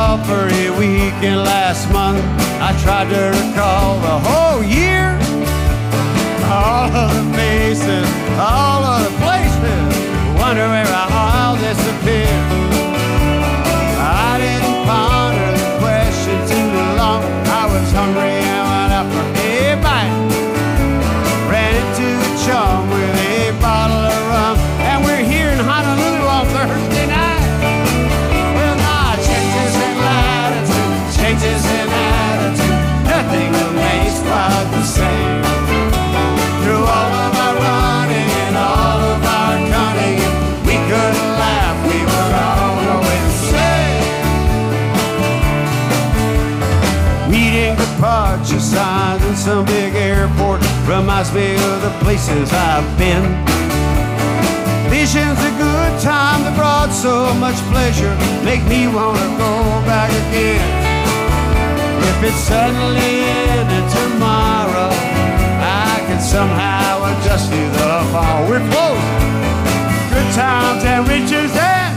recall for a weekend last month. I tried to recall the whole year, all of the faces, all of the places. Wonder where I all disappeared. I didn't ponder the question too long. I was hungry and went out for a bite. Ran into a chum with a bottle of rum, and we're here in Honolulu on Thursday night. Well, now changes in latitude, changes in attitude, nothing remains quite the same. Through all of our running and all of our cunning, if we couldn't laugh, we would all go insane. Reading departure signs in some big airport reminds me of the places I've been. Visions of good time that brought so much pleasure make me want to go back again. If it suddenly ended tomorrow, I could somehow adjust to the fall. We're close. Good times and riches and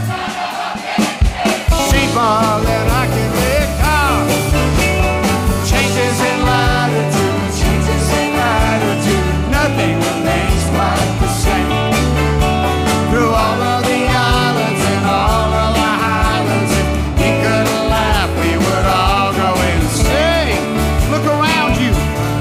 see more than I can recall. Changes in latitude, changes in latitude, nothing remains quite the same. Through all of the islands and all of the highlands, if we couldn't laugh, we would all go insane. Look around you.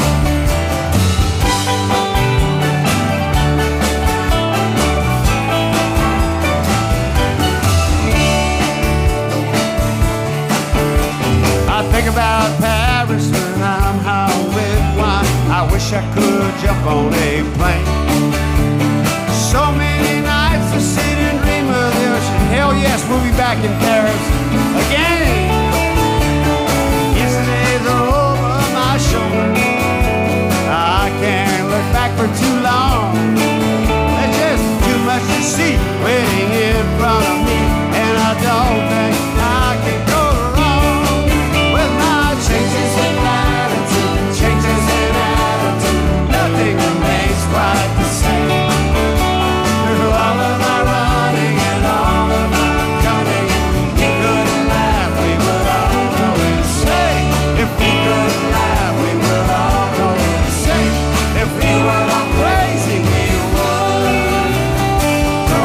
I think about Paris when I'm home with wine. I wish I could jump on a plane. So many nights I sit and dream of the ocean. Hell yes, we'll be back in Paris again. Yesterday's over my shoulder. I can't look back for too long. There's just too much to see waiting in front of me, and I don't think I can go wrong with my changes in latitude, changes in attitude. Nothing remains quite the same. Through all of our running and all of our coming, if we couldn't laugh, we would all go insane. If we couldn't laugh, we would all go insane. If we were all crazy, we would go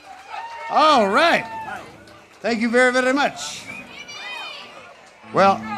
insane. All right. Thank you very, very much. Well,